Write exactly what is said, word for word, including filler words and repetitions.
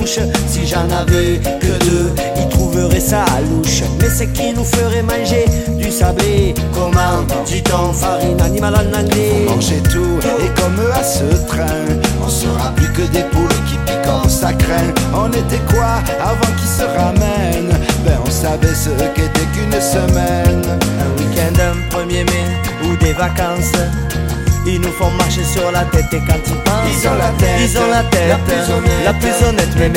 touche. Si j'en avais que deux, ils trouveraient ça louche. Mais c'est qui nous ferait manger du sablé? Comment dit-on? Farine animale en anglais. Manger tout, et comme à ce train, on sera plus que des poules qui piquent, ça craint. On était quoi avant qu'ils se ramènent? Ben on savait ce qu'était qu'une semaine. Un week-end, un premier mai ou des vacances, ils nous font marcher sur la tête. Et quand ils pensent, ils ont la tête, ils ont la tête la plus honnête, la plus honnête. Mais